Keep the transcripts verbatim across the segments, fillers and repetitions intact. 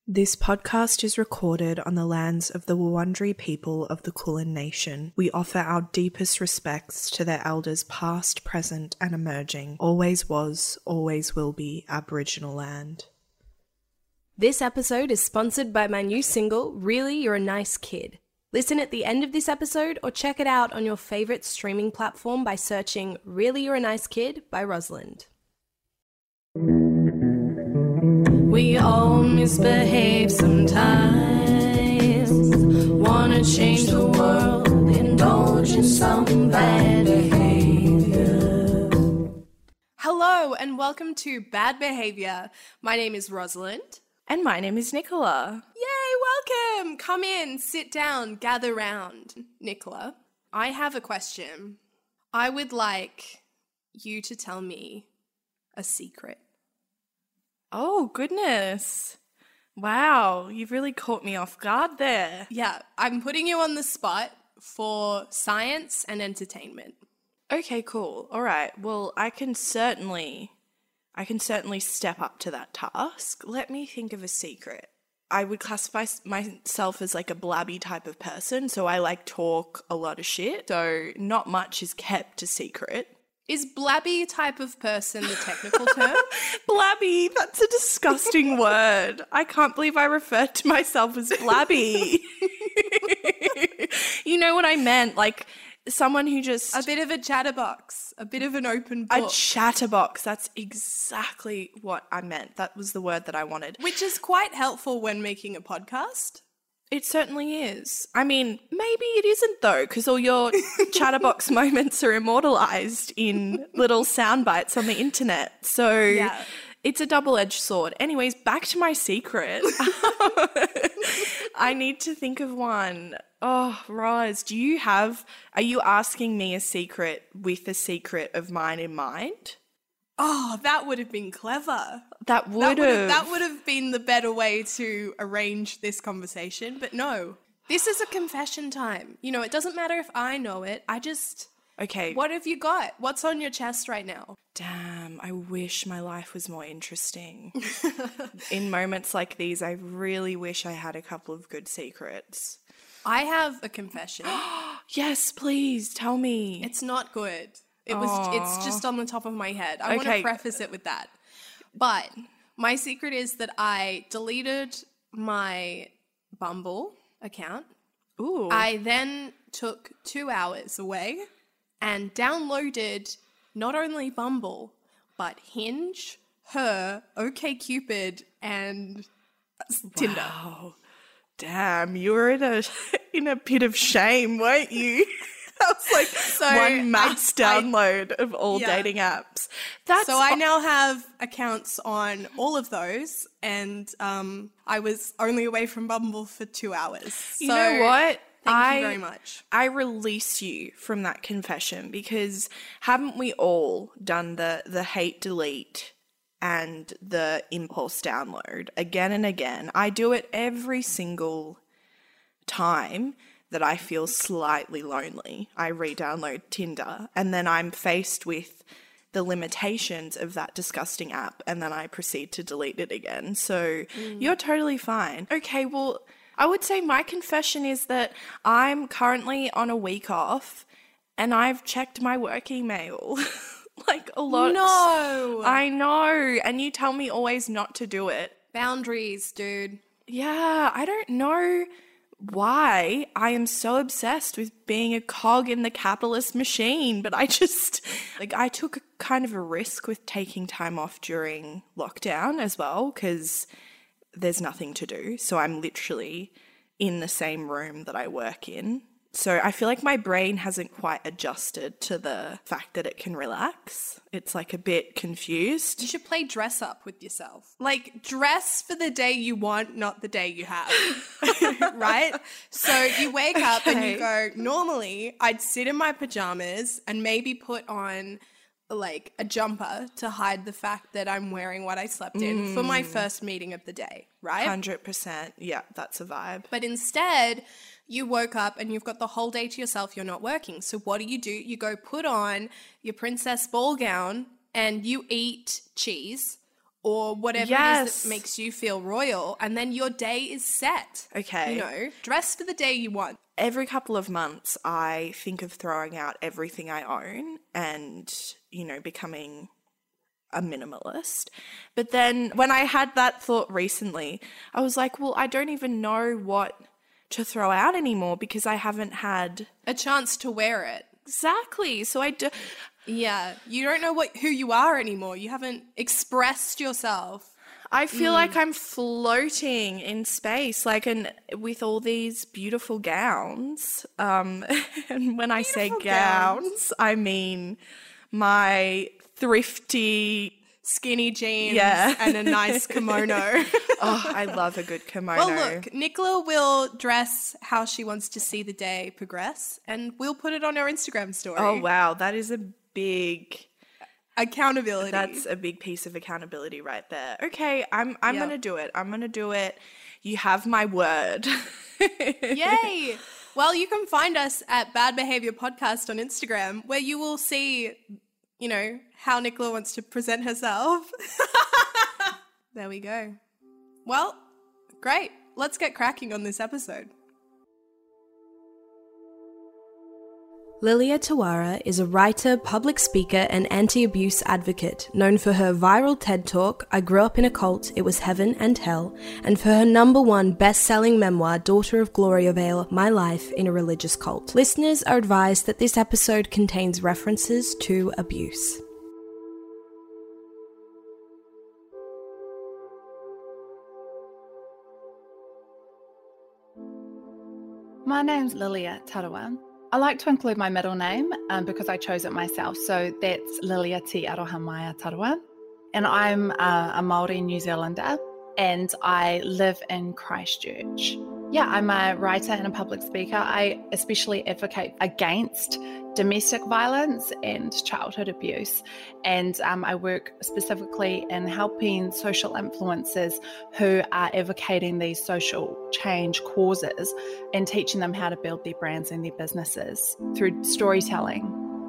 This podcast is recorded on the lands of the Wurundjeri people of the Kulin Nation. We offer our deepest respects to their elders past, present and emerging. Always was, always will be Aboriginal land. This episode is sponsored by my new single, Really You're a Nice Kid. Listen at the end of this episode or check it out on your favourite streaming platform by searching Really You're a Nice Kid by Rosalind. We all misbehave sometimes, wanna change the world, indulge in some bad behavior. Hello and welcome to Bad Behavior. My name is Rosalind. And my name is Nicola. Yay, welcome! Come in, sit down, gather round. Nicola, I have a question. I would like you to tell me a secret. Oh, goodness. Wow, you've really caught me off guard there. Yeah, I'm putting you on the spot for science and entertainment. Okay, cool. All right. Well, I can certainly, I can certainly step up to that task. Let me think of a secret. I would classify myself as like a blabby type of person, so I like talk a lot of shit, so not much is kept a secret. Is blabby type of person the technical term? Blabby, that's a disgusting word. I can't believe I referred to myself as blabby. You know what I meant? Like someone who just... A bit of a chatterbox, a bit of an open A book. chatterbox, that's exactly what I meant. That was the word that I wanted. Which is quite helpful when making a podcast. It certainly is. I mean, maybe it isn't though, because all your chatterbox moments are immortalized in little sound bites on the internet. So Yeah. It's a double-edged sword. Anyways, back to my secret. I need to think of one. Oh, Roz, do you have, are you asking me a secret with a secret of mine in mind? Oh, that would have been clever. That would That would have. have, that would have been the better way to arrange this conversation, but no. This is a confession time. You know, it doesn't matter if I know it. I just... Okay. What have you got? What's on your chest right now? Damn, I wish my life was more interesting. In moments like these, I really wish I had a couple of good secrets. I have a confession. Yes, please, tell me. It's not good. It was. Aww. It's just on the top of my head. I want to Okay. preface it with that. But my secret is that I deleted my Bumble account. Ooh. I then took two hours away and downloaded not only Bumble, but Hinge, Her, OkCupid, and Tinder. Wow. Damn, you were in a in a pit of shame, weren't you? That was like So one mass I- I- download of all Yeah. dating apps. That's So I now have accounts on all of those, and um, I was only away from Bumble for two hours. You so know what? Thank I, you very much. I release you from that confession because haven't we all done the the hate delete and the impulse download again and again? I do it every single time that I feel slightly lonely. I re-download Tinder and then I'm faced with the limitations of that disgusting app and then I proceed to delete it again. So you're totally fine. Okay, well, I would say my confession is that I'm currently on a week off and I've checked my work email like a lot. No. I know. And you tell me always not to do it. Boundaries, dude. Yeah, I don't know why I am so obsessed with being a cog in the capitalist machine, but I just, like, I took a kind of a risk with taking time off during lockdown as well because there's nothing to do. So I'm literally in the same room that I work in. So I feel like my brain hasn't quite adjusted to the fact that it can relax. It's like a bit confused. You should play dress up with yourself. Like, dress for the day you want, not the day you have. Right? So you wake up and you go, normally I'd sit in my pajamas and maybe put on like a jumper to hide the fact that I'm wearing what I slept in for my first meeting of the day, right? one hundred percent. Yeah, that's a vibe. But instead, you woke up and you've got the whole day to yourself, you're not working. So what do you do? You go put on your princess ball gown and you eat cheese or whatever Yes. it is that makes you feel royal, and then your day is set. Okay. You know, dress for the day you want. Every couple of months, I think of throwing out everything I own and, you know, becoming a minimalist. But then when I had that thought recently, I was like, well, I don't even know what to throw out anymore because I haven't had A chance to wear it. exactly. So I do. Yeah, you don't know what who you are anymore. You haven't expressed yourself. I feel like I'm floating in space, like, and with all these beautiful gowns. Um, and when I say Beautiful gowns, gowns. I mean my thrifty. Skinny jeans Yeah. and a nice kimono. Oh, I love a good kimono. Well, look, Nicola will dress how she wants to see the day progress, and we'll put it on our Instagram story. Oh wow, that is a big. Accountability. That's a big piece of accountability right there. Okay, I'm I'm Yeah. gonna do it. I'm gonna do it. You have my word. Yay! Well, you can find us at Bad Behavior Podcast on Instagram, where you will see, you know, how Nicola wants to present herself. There we go. Well, great. Let's get cracking on this episode. Lilia Tawara is a writer, public speaker, and anti-abuse advocate, known for her viral TED Talk, I Grew Up in a Cult, It Was Heaven and Hell, and for her number one best-selling memoir, Daughter of Gloria Vale, My Life in a Religious Cult. Listeners are advised that this episode contains references to abuse. My name's Lilia Tarawa. I like to include my middle name um, because I chose it myself. So that's Lilia Te Aroha Tarawa. And I'm uh, a Māori New Zealander and I live in Christchurch. Yeah, I'm a writer and a public speaker. I especially advocate against domestic violence and childhood abuse. And um, I work specifically in helping social influencers who are advocating these social change causes and teaching them how to build their brands and their businesses through storytelling.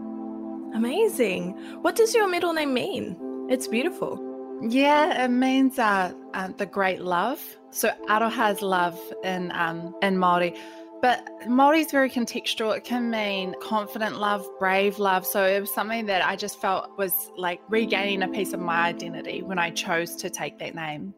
Amazing. What does your middle name mean? It's beautiful. Yeah, it means uh, uh, the great love. So aroha is love in um, in Māori, but Māori is very contextual. It can mean confident love, brave love. So it was something that I just felt was like regaining a piece of my identity when I chose to take that name.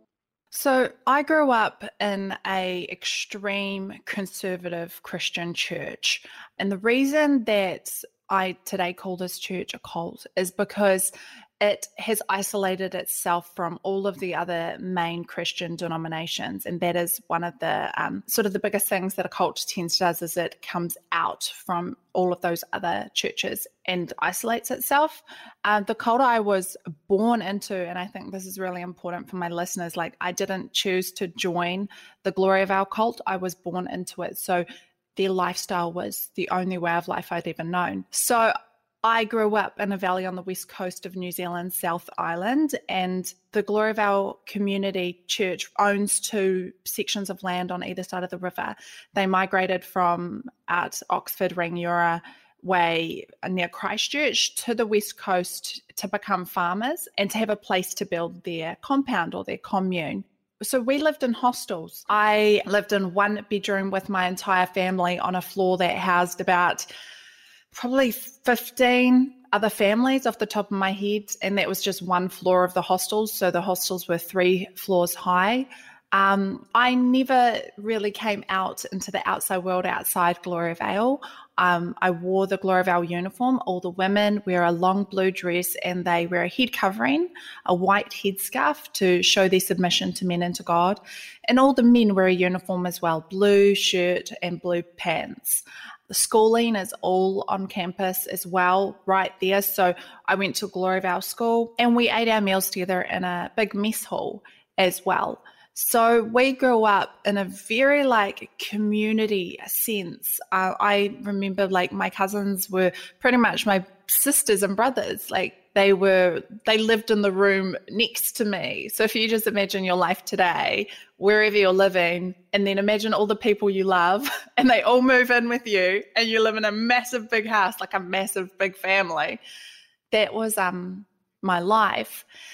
So I grew up in a extreme conservative Christian church, and the reason that I today call this church a cult is because it has isolated itself from all of the other main Christian denominations. And that is one of the um, sort of the biggest things that a cult tends to does is it comes out from all of those other churches and isolates itself. Uh, the cult I was born into, and I think this is really important for my listeners, like I didn't choose to join the Gloria Vale cult. I was born into it. So their lifestyle was the only way of life I'd ever known. So I grew up in a valley on the west coast of New Zealand, South Island, and the Gloria Vale Community Church owns two sections of land on either side of the river. They migrated from out Oxford, Rangiora way near Christchurch to the west coast to become farmers and to have a place to build their compound or their commune. So we lived in hostels. I lived in one bedroom with my entire family on a floor that housed about probably fifteen other families off the top of my head, and that was just one floor of the hostels. So the hostels were three floors high. Um, I never really came out into the outside world outside Gloria Vale. Um, I wore the Gloria Vale uniform. All the women wear a long blue dress and they wear a head covering, a white headscarf to show their submission to men and to God. And all the men wear a uniform as well, blue shirt and blue pants. The schooling is all on campus as well, right there. So I went to Gloria Vale School and we ate our meals together in a big mess hall as well. So we grew up in a very like community sense. Uh, I remember like my cousins were pretty much my sisters and brothers. Like they were, they lived in the room next to me. So if you just imagine your life today, wherever you're living, and then imagine all the people you love and they all move in with you and you live in a massive big house, like a massive big family. That was um my life.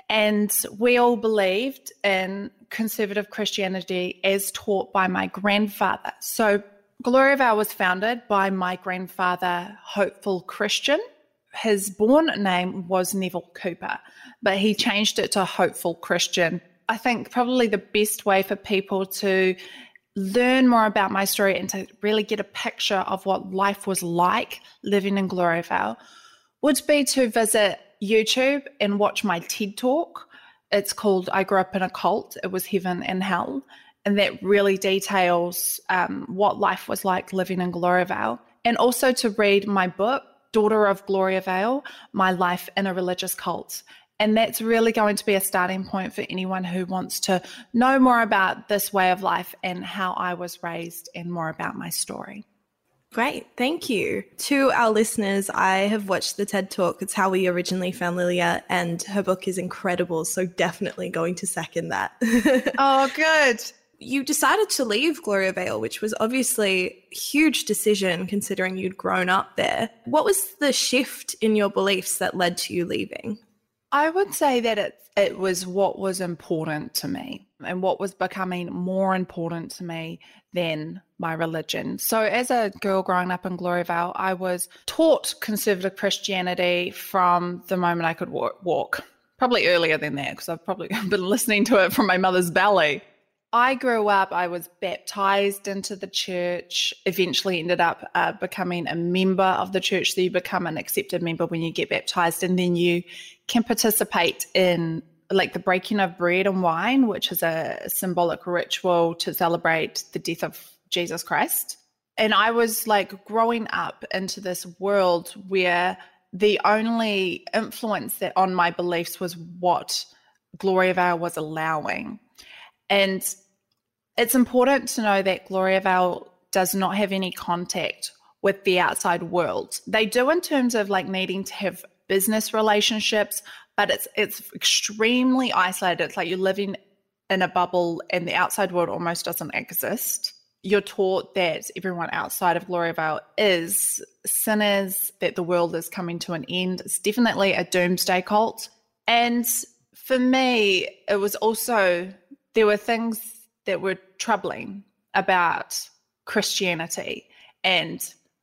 And we all believed in conservative Christianity as taught by my grandfather. So Gloriavale was founded by my grandfather, Hopeful Christian. His born name was Neville Cooper, but he changed it to Hopeful Christian. I think probably the best way for people to learn more about my story and to really get a picture of what life was like living in Gloriavale would be to visit YouTube and watch my TED Talk. It's called I Grew Up in a Cult. It was Heaven and Hell. And that really details um, what life was like living in Gloriavale. And also to read my book, Daughter of Gloriavale, My Life in a Religious Cult. And that's really going to be a starting point for anyone who wants to know more about this way of life and how I was raised and more about my story. Great, thank you. To our listeners, I have watched the TED Talk. It's how we originally found Lilia, and her book is incredible, so definitely going to second that. Oh, good. You decided to leave Gloriavale, which was obviously a huge decision considering you'd grown up there. What was the shift in your beliefs that led to you leaving? I would say that it, it was what was important to me and what was becoming more important to me than my religion. So as a girl growing up in Gloriavale, I was taught conservative Christianity from the moment I could walk, probably earlier than that because I've probably been listening to it from my mother's belly. I grew up, I was baptized into the church, eventually ended up uh, becoming a member of the church. So you become an accepted member when you get baptized, and then you can participate in like the breaking of bread and wine, which is a symbolic ritual to celebrate the death of Jesus Christ. And I was like growing up into this world where the only influence that on my beliefs was what Gloriavale was allowing. And it's important to know that Gloriavale does not have any contact with the outside world. They do in terms of like needing to have business relationships, but it's it's extremely isolated. It's like you're living in a bubble and the outside world almost doesn't exist. You're taught that everyone outside of Gloriavale is sinners, that the world is coming to an end. It's definitely a doomsday cult. And for me, it was also... there were things that were troubling about Christianity. And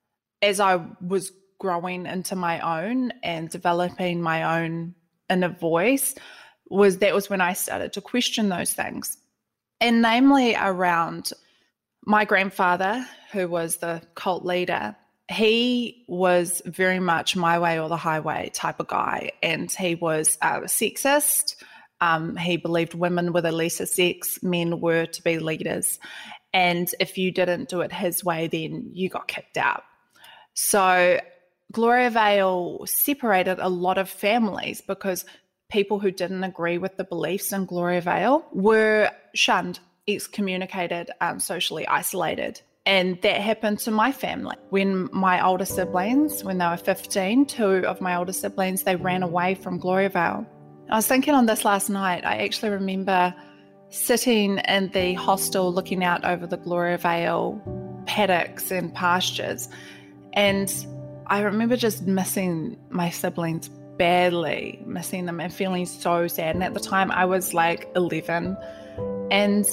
as I was growing into my own and developing my own inner voice, was that was when I started to question those things. And namely around my grandfather, who was the cult leader. He was very much my way or the highway type of guy. And he was uh, sexist. Um, he believed women were the lesser sex, men were to be leaders. And if you didn't do it his way, then you got kicked out. So Gloriavale separated a lot of families because people who didn't agree with the beliefs in Gloriavale were shunned, excommunicated, um, socially isolated. And that happened to my family. When my older siblings, when they were fifteen, two of my older siblings, they ran away from Gloriavale. I was thinking on this last night, I actually remember sitting in the hostel looking out over the Gloriavale paddocks and pastures. And I remember just missing my siblings badly, missing them and feeling so sad. And at the time I was like eleven. And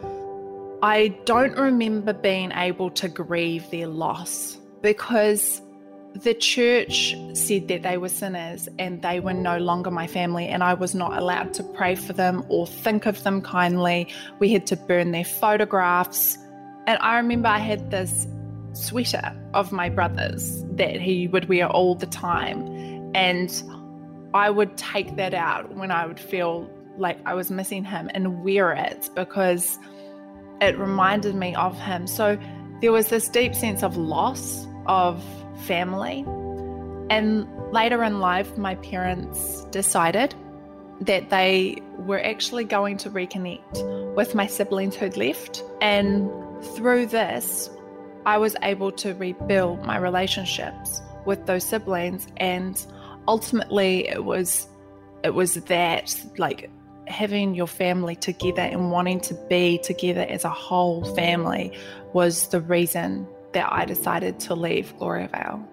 I don't remember being able to grieve their loss because the church said that they were sinners and they were no longer my family, and I was not allowed to pray for them or think of them kindly. We had to burn their photographs. And I remember I had this sweater of my brother's that he would wear all the time. And I would take that out when I would feel like I was missing him and wear it because it reminded me of him. So there was this deep sense of loss of family. And later in life, my parents decided that they were actually going to reconnect with my siblings who'd left. And through this, I was able to rebuild my relationships with those siblings. And ultimately it was it was that, like, having your family together and wanting to be together as a whole family was the reason that I decided to leave Gloriavale.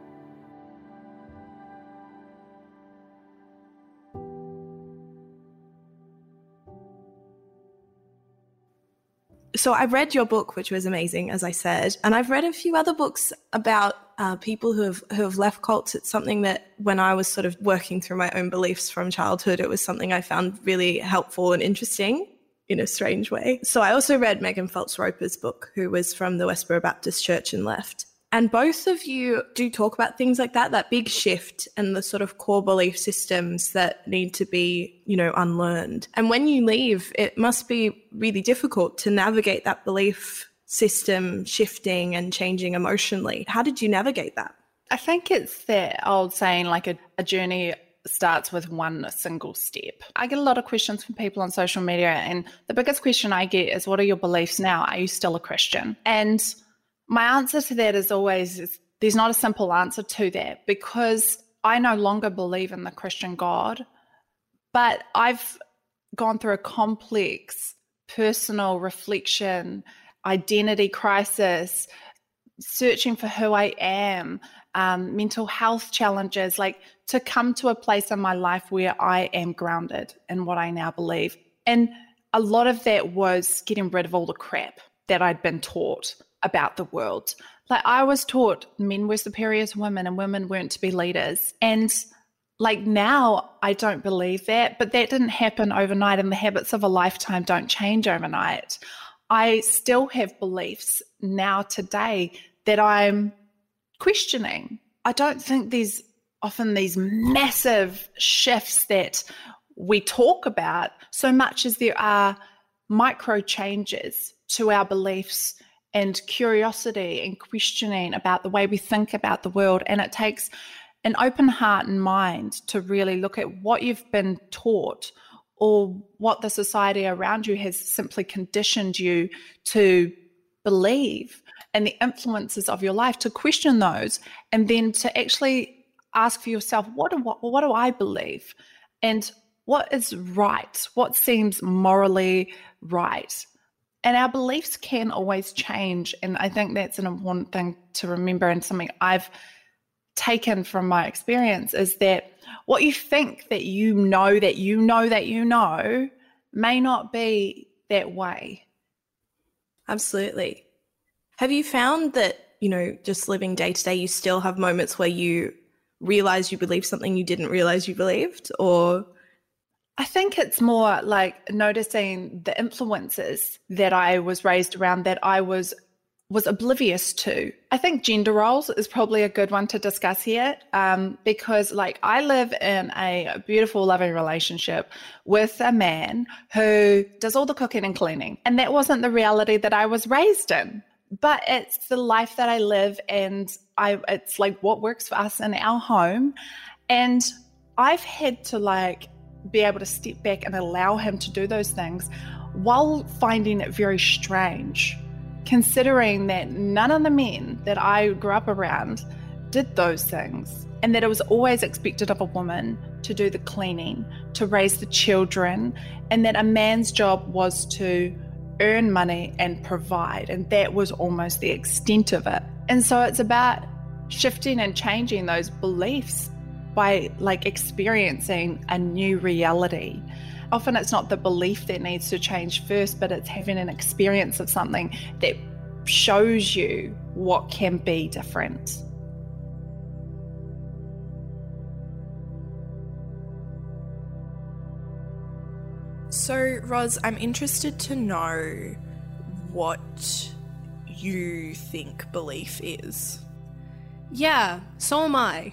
So I read your book, which was amazing, as I said, and I've read a few other books about uh, people who have who have left cults. It's something that when I was sort of working through my own beliefs from childhood, it was something I found really helpful and interesting in a strange way. So I also read Megan Phelps Roper's book, who was from the Westboro Baptist Church and left. And both of you do talk about things like that, that big shift and the sort of core belief systems that need to be, you know, unlearned. And when you leave, it must be really difficult to navigate that belief system shifting and changing emotionally. How did you navigate that? I think it's that old saying, like a, a journey starts with one single step. I get a lot of questions from people on social media, and the biggest question I get is, what are your beliefs now? Are you still a Christian? And my answer to that is always, is, there's not a simple answer to that, because I no longer believe in the Christian God, but I've gone through a complex personal reflection, identity crisis, searching for who I am, um, mental health challenges, like to come to a place in my life where I am grounded in what I now believe. And a lot of that was getting rid of all the crap that I'd been taught about the world. Like I was taught men were superior to women and women weren't to be leaders. And like now I don't believe that, but that didn't happen overnight, and the habits of a lifetime don't change overnight. I still have beliefs now today that I'm questioning. I don't think there's often these massive shifts that we talk about so much as there are micro changes to our beliefs and curiosity and questioning about the way we think about the world. And it takes an open heart and mind to really look at what you've been taught or what the society around you has simply conditioned you to believe, and the influences of your life, to question those, and then to actually ask for yourself, what do, what, what do I believe? And what is right? What seems morally right? And our beliefs can always change. And I think that's an important thing to remember, and something I've taken from my experience is that what you think that you know that you know that you know may not be that way. Absolutely. Have you found that, you know, just living day to day, you still have moments where you realize you believe something you didn't realize you believed? Or I think it's more like noticing the influences that I was raised around that I was was oblivious to. I think gender roles is probably a good one to discuss here, um, because like I live in a beautiful, loving relationship with a man who does all the cooking and cleaning. And that wasn't the reality that I was raised in, but it's the life that I live, and I it's like what works for us in our home. And I've had to like be able to step back and allow him to do those things while finding it very strange, considering that none of the men that I grew up around did those things, and that it was always expected of a woman to do the cleaning, to raise the children, and that a man's job was to earn money and provide, and that was almost the extent of it. And so it's about shifting and changing those beliefs by like experiencing a new reality. Often it's not the belief that needs to change first, but it's having an experience of something that shows you what can be different. So, Roz, I'm interested to know what you think belief is. Yeah, so am I.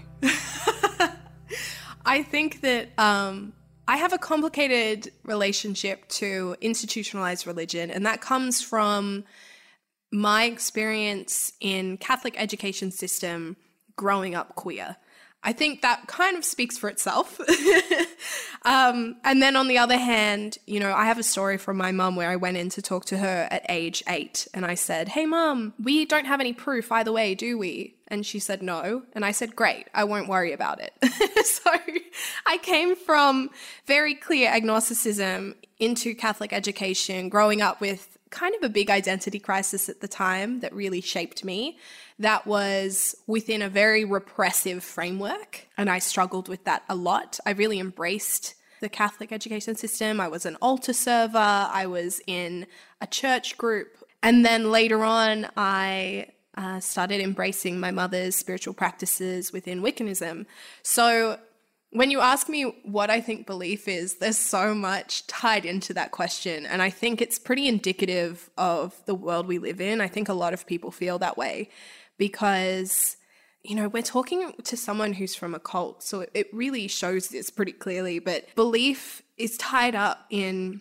I think that um, I have a complicated relationship to institutionalized religion, and that comes from my experience in Catholic education system growing up queer. I think that kind of speaks for itself. um, and then on the other hand, you know, I have a story from my mum where I went in to talk to her at age eight, and I said, "Hey mum, we don't have any proof either way, do we?" And she said no. And I said, "Great, I won't worry about it." So I came from very clear agnosticism into Catholic education, growing up with kind of a big identity crisis at the time that really shaped me. That was within a very repressive framework, and I struggled with that a lot. I really embraced the Catholic education system. I was an altar server. I was in a church group. And then later on, I uh, started embracing my mother's spiritual practices within Wiccanism. So when you ask me what I think belief is, there's so much tied into that question. And I think it's pretty indicative of the world we live in. I think a lot of people feel that way because, you know, we're talking to someone who's from a cult. So it really shows this pretty clearly. But belief is tied up in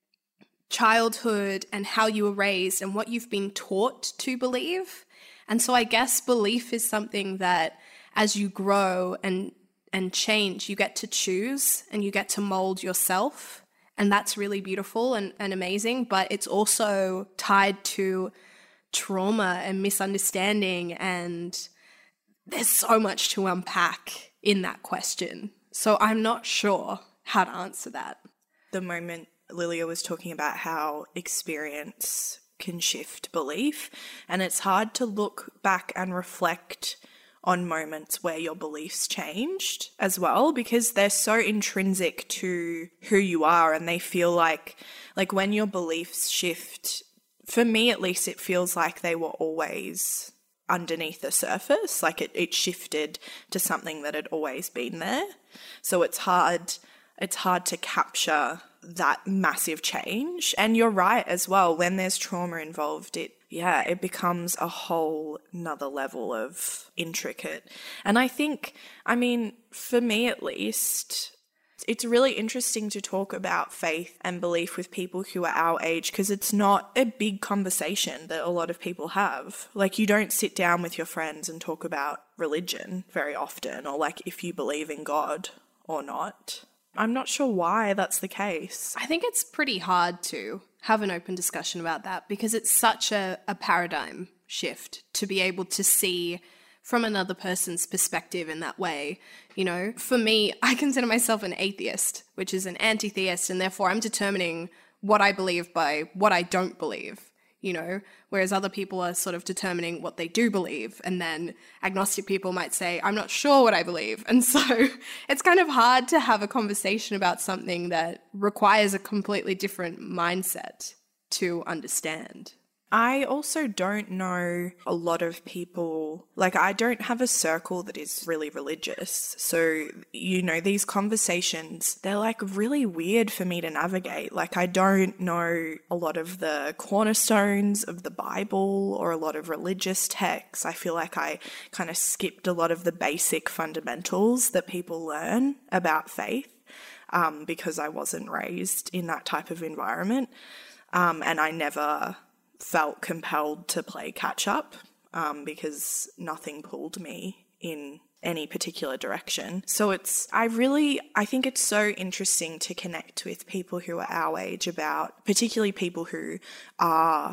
childhood and how you were raised and what you've been taught to believe. And so I guess belief is something that as you grow and and change, you get to choose and you get to mold yourself. And that's really beautiful and, and amazing. But it's also tied to trauma and misunderstanding. And there's so much to unpack in that question. So I'm not sure how to answer that. The moment Lilia was talking about how experience can shift belief, and it's hard to look back and reflect on moments where your beliefs changed as well, because they're so intrinsic to who you are, and they feel like, like when your beliefs shift, for me at least, it feels like they were always underneath the surface, like it, it shifted to something that had always been there. So it's hard, it's hard to capture that massive change. And you're right as well, when there's trauma involved, it yeah, it becomes a whole nother level of intricate. And I think, I mean, for me at least, it's really interesting to talk about faith and belief with people who are our age, because it's not a big conversation that a lot of people have. Like, you don't sit down with your friends and talk about religion very often, or like if you believe in God or not. I'm not sure why that's the case. I think it's pretty hard to have an open discussion about that because it's such a, a paradigm shift to be able to see from another person's perspective in that way. You know, for me, I consider myself an atheist, which is an anti-theist, and therefore I'm determining what I believe by what I don't believe, you know, whereas other people are sort of determining what they do believe. And then agnostic people might say, I'm not sure what I believe. And so it's kind of hard to have a conversation about something that requires a completely different mindset to understand. I also don't know a lot of people, like I don't have a circle that is really religious. So, you know, these conversations, they're like really weird for me to navigate. Like I don't know a lot of the cornerstones of the Bible or a lot of religious texts. I feel like I kind of skipped a lot of the basic fundamentals that people learn about faith um, because I wasn't raised in that type of environment. Um, and I never felt compelled to play catch up um, because nothing pulled me in any particular direction. So it's, I really, I think it's so interesting to connect with people who are our age about, particularly people who are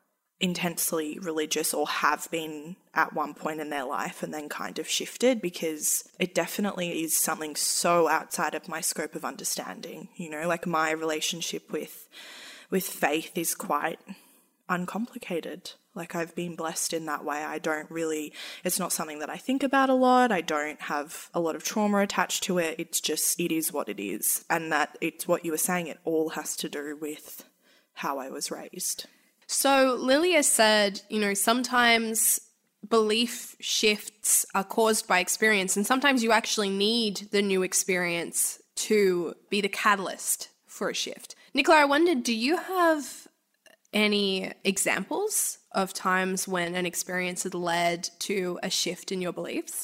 intensely religious or have been at one point in their life and then kind of shifted, because it definitely is something so outside of my scope of understanding. You know, like my relationship with, with faith is quite uncomplicated. Like I've been blessed in that way. I don't really, it's not something that I think about a lot. I don't have a lot of trauma attached to it. It's just, it is what it is. And that it's what you were saying, it all has to do with how I was raised. So Lilia said, you know, sometimes belief shifts are caused by experience, and sometimes you actually need the new experience to be the catalyst for a shift. Nicola, I wondered, do you have any examples of times when an experience had led to a shift in your beliefs?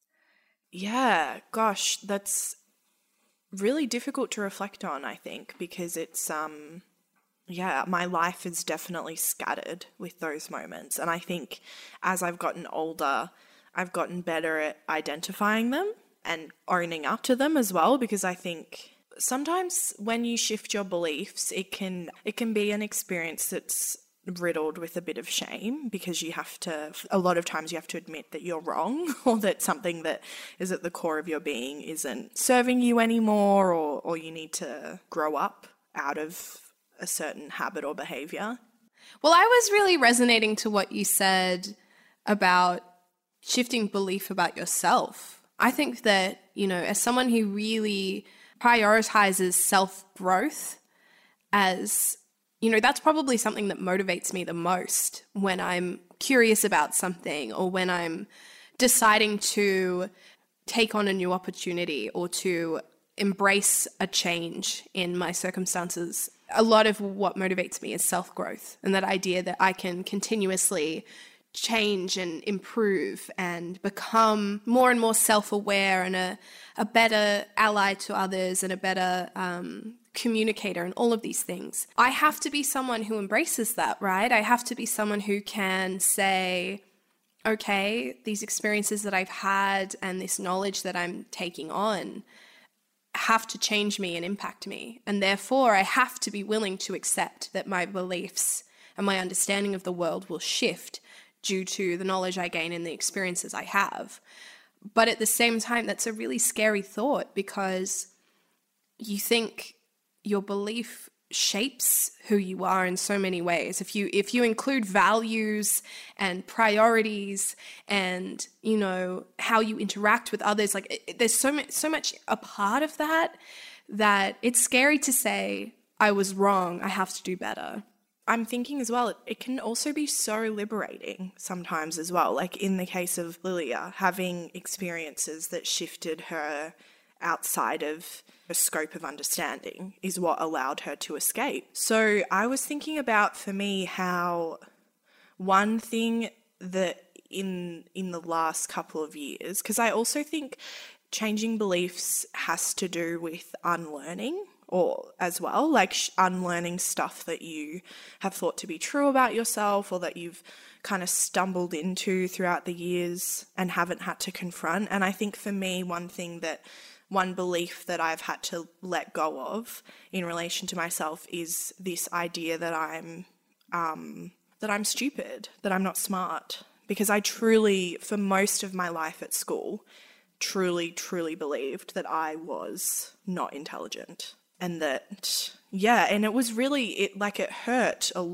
Yeah, gosh, that's really difficult to reflect on, I think, because it's, um, yeah, my life is definitely scattered with those moments. And I think as I've gotten older, I've gotten better at identifying them and owning up to them as well, because I think sometimes when you shift your beliefs, it can it can be an experience that's riddled with a bit of shame, because you have to, a lot of times you have to admit that you're wrong, or that something that is at the core of your being isn't serving you anymore, or, or you need to grow up out of a certain habit or behavior. Well, I was really resonating to what you said about shifting belief about yourself. I think that, you know, as someone who really prioritizes self-growth as, you know, that's probably something that motivates me the most when I'm curious about something or when I'm deciding to take on a new opportunity or to embrace a change in my circumstances. A lot of what motivates me is self-growth, and that idea that I can continuously change and improve and become more and more self-aware and a, a better ally to others and a better um, communicator and all of these things. I have to be someone who embraces that, right? I have to be someone who can say, okay, these experiences that I've had and this knowledge that I'm taking on have to change me and impact me. And therefore, I have to be willing to accept that my beliefs and my understanding of the world will shift due to the knowledge I gain and the experiences I have. But at the same time, that's a really scary thought, because you think your belief shapes who you are in so many ways. If you if you include values and priorities and, you know, how you interact with others, like it, there's so much so much a part of that that it's scary to say, I was wrong, I have to do better. I'm thinking as well, it, it can also be so liberating sometimes as well. Like in the case of Lilia, having experiences that shifted her outside of a scope of understanding is what allowed her to escape. So I was thinking about, for me, how one thing that in in the last couple of years, because I also think changing beliefs has to do with unlearning, or as well, like sh- unlearning stuff that you have thought to be true about yourself or that you've kind of stumbled into throughout the years and haven't had to confront. And I think for me, one thing that one belief that I've had to let go of in relation to myself is this idea that I'm um, that I'm stupid, that I'm not smart. Because I truly, for most of my life at school, truly, truly believed that I was not intelligent. And that, yeah, and it was really, it like it hurt a,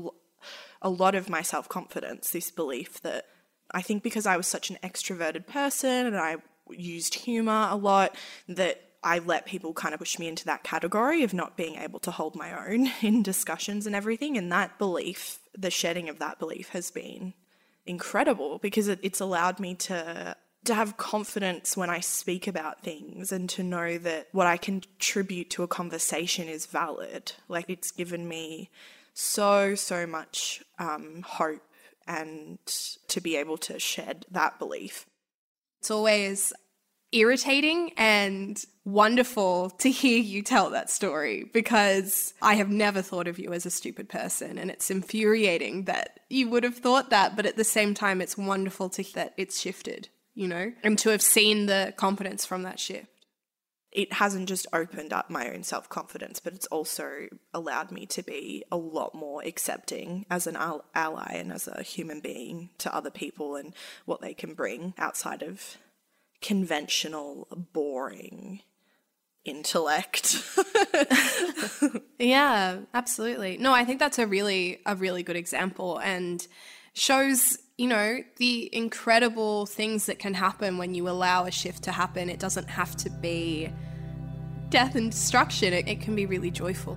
a lot of my self-confidence, this belief that I think because I was such an extroverted person and I used humour a lot, that I let people kind of push me into that category of not being able to hold my own in discussions and everything. And that belief, the shedding of that belief has been incredible, because it, it's allowed me to to have confidence when I speak about things and to know that what I contribute to a conversation is valid. Like, it's given me so, so much um, hope, and to be able to shed that belief. It's always irritating and wonderful to hear you tell that story, because I have never thought of you as a stupid person, and it's infuriating that you would have thought that, but at the same time it's wonderful to hear that it's shifted, you know, and to have seen the confidence from that shift. It hasn't just opened up my own self-confidence, but it's also allowed me to be a lot more accepting as an al- ally and as a human being to other people and what they can bring outside of conventional, boring intellect. Yeah, absolutely. No, I think that's a really, a really good example, and shows, you know, the incredible things that can happen when you allow a shift to happen. It doesn't have to be death and destruction. It, it can be really joyful.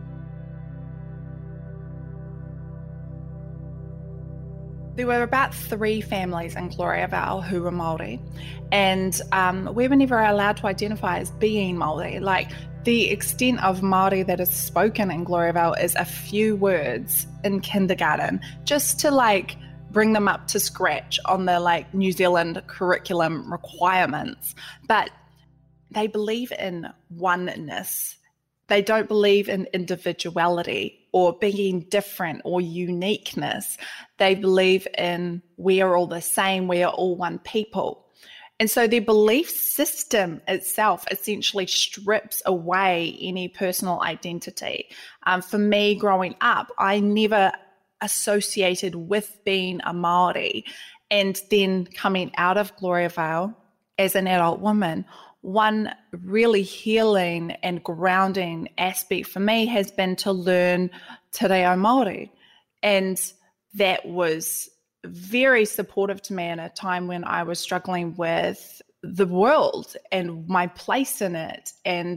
There were about three families in Gloriavale who were Māori, and um, we were never allowed to identify as being Māori. Like, the extent of Māori that is spoken in Gloriavale is a few words in kindergarten, just to like bring them up to scratch on the like New Zealand curriculum requirements. But they believe in oneness. They don't believe in individuality or being different or uniqueness. They believe in we are all the same, we are all one people. And so their belief system itself essentially strips away any personal identity. Um, for me, growing up, I never associated with being a Māori. And then coming out of Gloriavale as an adult woman, one really healing and grounding aspect for me has been to learn Te Reo Māori. And that was very supportive to me in a time when I was struggling with the world and my place in it and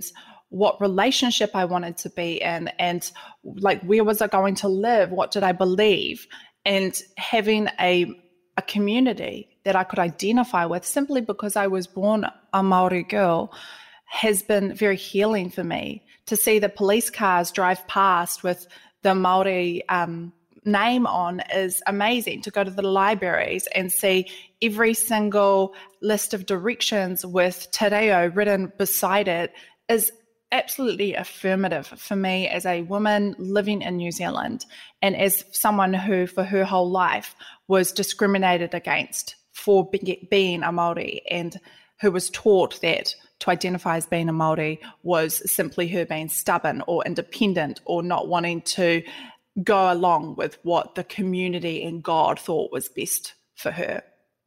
what relationship I wanted to be in, and like where was I going to live, what did I believe, and having a a community that I could identify with simply because I was born a Māori girl has been very healing for me. To see the police cars drive past with the Māori um, name on is amazing. To go to the libraries and see every single list of directions with te reo written beside it is absolutely affirmative for me as a woman living in New Zealand and as someone who for her whole life was discriminated against for be- being a Māori, and who was taught that to identify as being a Māori was simply her being stubborn or independent or not wanting to go along with what the community and God thought was best for her.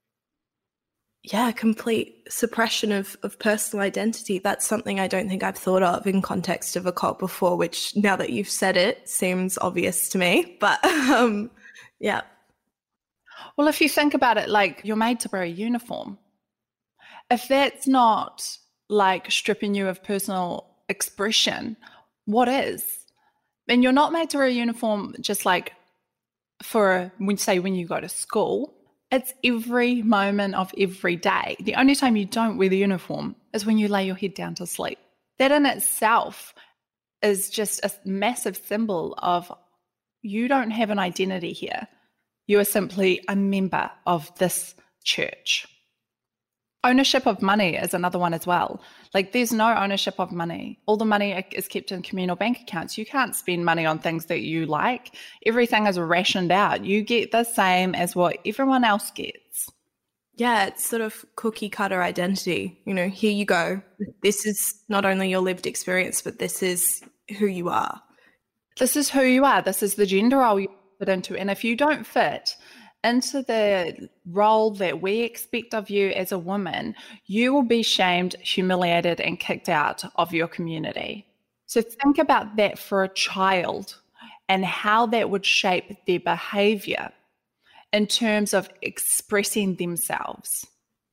Yeah, complete suppression of, of personal identity. That's something I don't think I've thought of in context of a cult before, which now that you've said it seems obvious to me. But um, yeah. Well, if you think about it, like you're made to wear a uniform. If that's not like stripping you of personal expression, what is? And you're not made to wear a uniform just like for, when say when you go to school. It's every moment of every day. The only time you don't wear the uniform is when you lay your head down to sleep. That in itself is just a massive symbol of you don't have an identity here. You are simply a member of this church. Ownership of money is another one as well. Like there's no ownership of money. All the money is kept in communal bank accounts. You can't spend money on things that you like. Everything is rationed out. You get the same as what everyone else gets. Yeah, it's sort of cookie cutter identity. You know, here you go. This is not only your lived experience, but this is who you are. This is who you are. This is the gender role you fit into. And if you don't fit into the role that we expect of you as a woman, you will be shamed, humiliated, and kicked out of your community. So think about that for a child and how that would shape their behavior in terms of expressing themselves.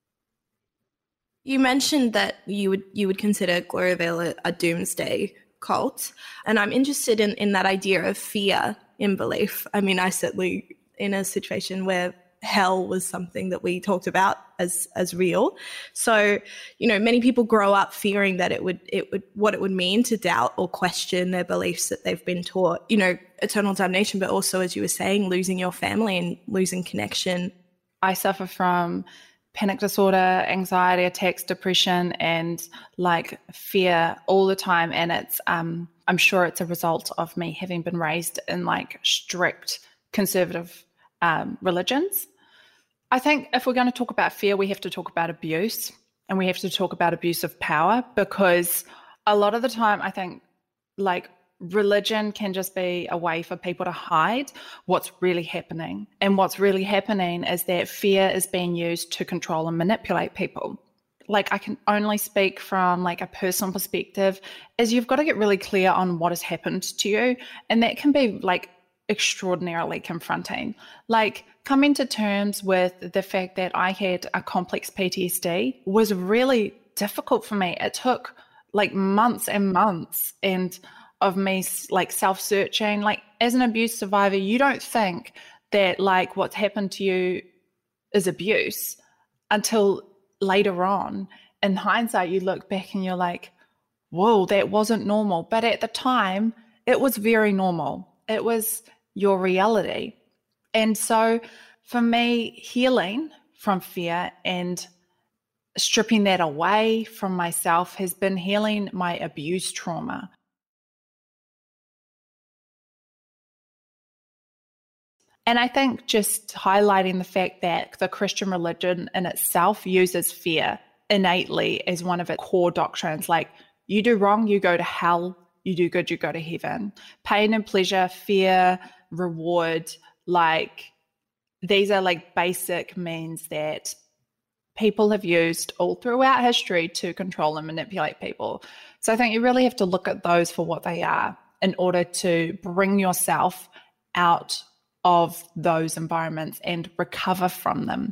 You mentioned that you would you would consider Gloriavale a, a doomsday cult, and I'm interested in, in that idea of fear in belief. I mean, I certainly in a situation where hell was something that we talked about as as real. So, you know, many people grow up fearing that it would it would what it would mean to doubt or question their beliefs that they've been taught, you know, eternal damnation, but also, as you were saying, losing your family and losing connection. I suffer from panic disorder, anxiety attacks, depression, and like fear all the time. And it's um I'm sure it's a result of me having been raised in like strict conservative Um, religions. I think if we're going to talk about fear, we have to talk about abuse, and we have to talk about abuse of power, because a lot of the time I think like religion can just be a way for people to hide what's really happening. And what's really happening is that fear is being used to control and manipulate people. Like I can only speak from like a personal perspective, is you've got to get really clear on what has happened to you. And that can be like extraordinarily confronting. Like coming to terms with the fact that I had a complex P T S D was really difficult for me. It took like months and months and of me like self-searching. Like as an abuse survivor, you don't think that like what's happened to you is abuse until later on. In hindsight, you look back and you're like, whoa, that wasn't normal. But at the time, it was very normal. It was your reality. And so for me, healing from fear and stripping that away from myself has been healing my abuse trauma. And I think just highlighting the fact that the Christian religion in itself uses fear innately as one of its core doctrines. Like you do wrong, you go to hell. You do good, you go to heaven. Pain and pleasure, fear, reward, like these are like basic means that people have used all throughout history to control and manipulate people. So I think you really have to look at those for what they are in order to bring yourself out of those environments and recover from them.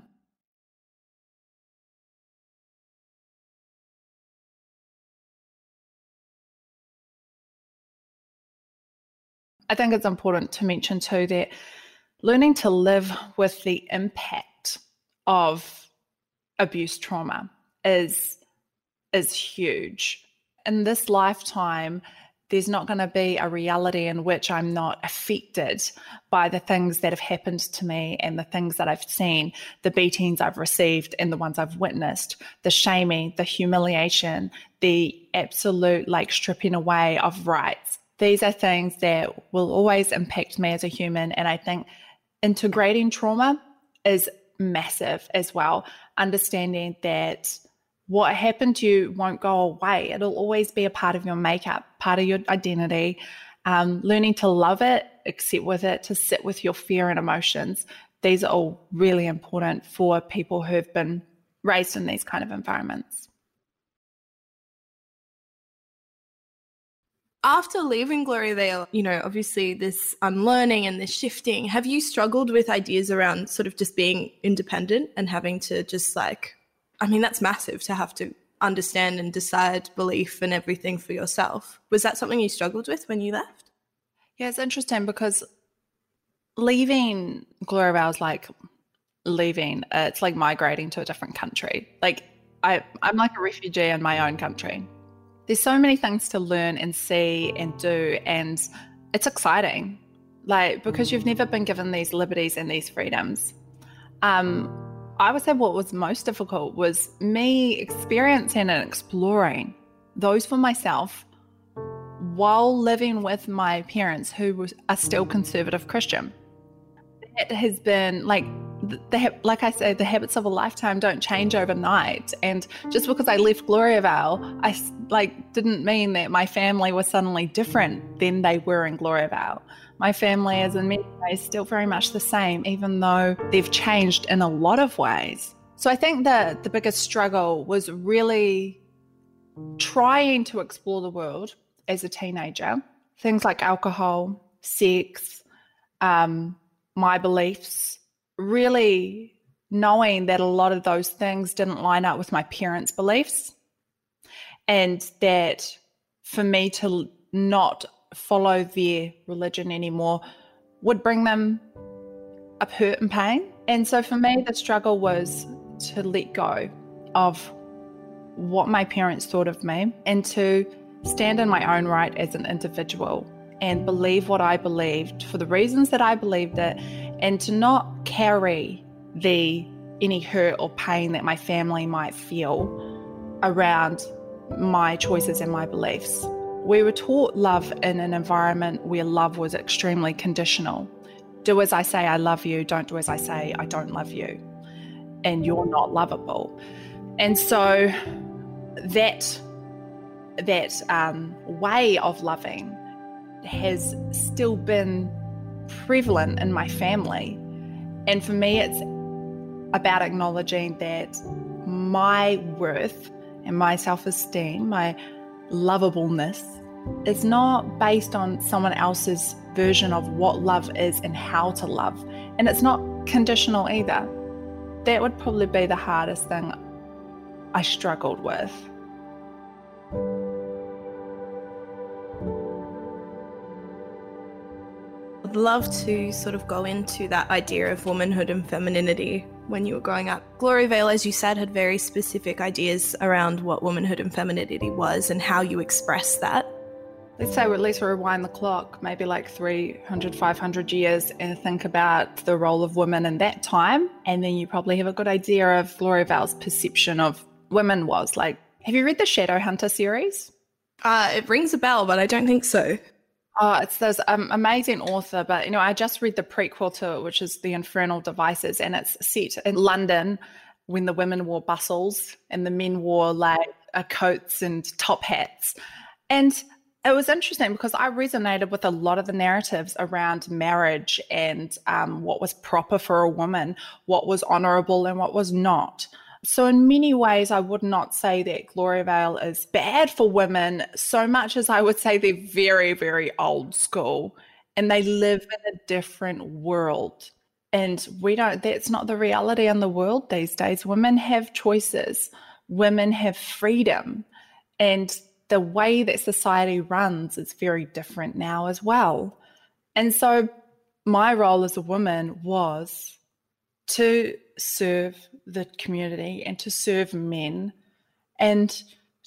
I think it's important to mention too that learning to live with the impact of abuse trauma is, is huge. In this lifetime, there's not going to be a reality in which I'm not affected by the things that have happened to me and the things that I've seen, the beatings I've received and the ones I've witnessed, the shaming, the humiliation, the absolute like stripping away of rights. These are things that will always impact me as a human. And I think integrating trauma is massive as well. Understanding that what happened to you won't go away. It'll always be a part of your makeup, part of your identity. Um, learning to love it, accept with it, to sit with your fear and emotions. These are all really important for people who've been raised in these kind of environments. After leaving Gloriavale, you know, obviously this unlearning and this shifting, have you struggled with ideas around sort of just being independent and having to just like, I mean, that's massive to have to understand and decide belief and everything for yourself. Was that something you struggled with when you left? Yeah, it's interesting because leaving Gloriavale is like leaving, uh, it's like migrating to a different country. Like I, I'm like a refugee in my own country. There's so many things to learn and see and do, and it's exciting, like because you've never been given these liberties and these freedoms. Um, I would say what was most difficult was me experiencing and exploring those for myself while living with my parents who are still conservative Christian. It has been like, the, like I say, the habits of a lifetime don't change overnight. And just because I left Gloriavale, I like didn't mean that my family was suddenly different than they were in Gloriavale. My family is in many ways still very much the same, even though they've changed in a lot of ways. So I think that the biggest struggle was really trying to explore the world as a teenager. Things like alcohol, sex, um, my beliefs, really knowing that a lot of those things didn't line up with my parents' beliefs, and that for me to not follow their religion anymore would bring them up hurt and pain. And so for me, the struggle was to let go of what my parents thought of me and to stand in my own right as an individual and believe what I believed for the reasons that I believed it, and to not carry the any hurt or pain that my family might feel around my choices and my beliefs. We were taught love in an environment where love was extremely conditional. Do as I say I love you, don't do as I say I don't love you, and you're not lovable. And so that that um, way of loving has still been prevalent in my family. And for me, it's about acknowledging that my worth and my self-esteem, my lovableness, is not based on someone else's version of what love is and how to love. And it's not conditional either. That would probably be the hardest thing I struggled with. I'd love to sort of go into that idea of womanhood and femininity when you were growing up. Gloriavale, as you said, had very specific ideas around what womanhood and femininity was and how you express that. Let's say, well, let's rewind the clock, maybe like three hundred, five hundred years, and think about the role of women in that time. And then you probably have a good idea of Gloriavale's perception of women was. Like, have you read the Shadowhunter series? Uh, it rings a bell, but I don't think so. Oh, it's this um, amazing author, but, you know, I just read the prequel to it, which is The Infernal Devices, and it's set in London when the women wore bustles and the men wore like uh, coats and top hats. And it was interesting because I resonated with a lot of the narratives around marriage and um, what was proper for a woman, what was honorable and what was not. So in many ways, I would not say that Gloriavale is bad for women so much as I would say they're very, very old school and they live in a different world. And we don't, that's not the reality in the world these days. Women have choices. Women have freedom. And the way that society runs is very different now as well. And so my role as a woman was to serve the community and to serve men and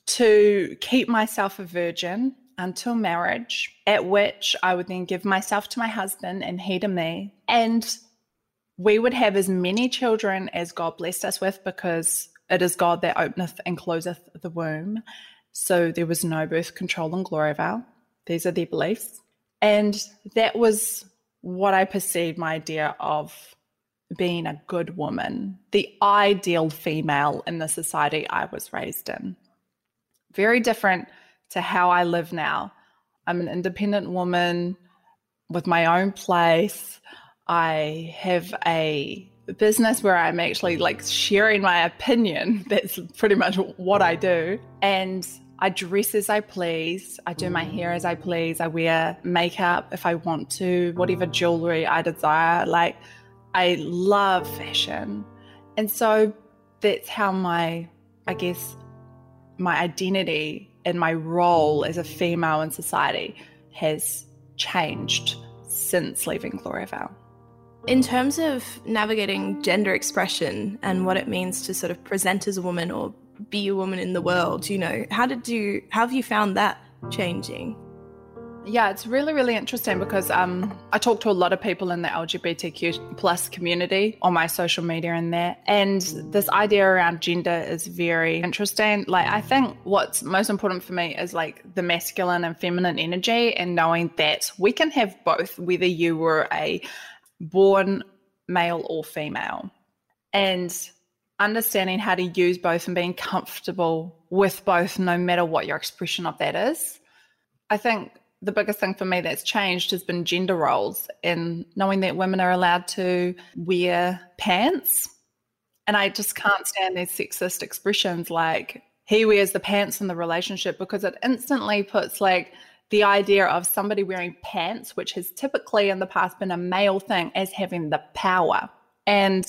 to keep myself a virgin until marriage, at which I would then give myself to my husband and he to me. And we would have as many children as God blessed us with, because it is God that openeth and closeth the womb. So there was no birth control in Gloriavale. These are their beliefs. And that was what I perceived my idea of being a good woman, the ideal female in the society I was raised in. Very different to how I live now. I'm an independent woman with my own place. I have a business where I'm actually like sharing my opinion. That's pretty much what I do. And I dress as I please. I do my hair as I please. I wear makeup if I want to, whatever jewelry I desire. Like, I love fashion. And so that's how my, I guess, my identity and my role as a female in society has changed since leaving Gloriavale. In terms of navigating gender expression and what it means to sort of present as a woman or be a woman in the world, you know, how did you, how have you found that changing? Yeah, it's really, really interesting because um, I talk to a lot of people in the L G B T Q plus community on my social media and that. And this idea around gender is very interesting. Like, I think what's most important for me is like the masculine and feminine energy, and knowing that we can have both, whether you were a born male or female, and understanding how to use both and being comfortable with both, no matter what your expression of that is. I think the biggest thing for me that's changed has been gender roles, and knowing that women are allowed to wear pants. And I just can't stand these sexist expressions like he wears the pants in the relationship, because it instantly puts like the idea of somebody wearing pants, which has typically in the past been a male thing, as having the power. And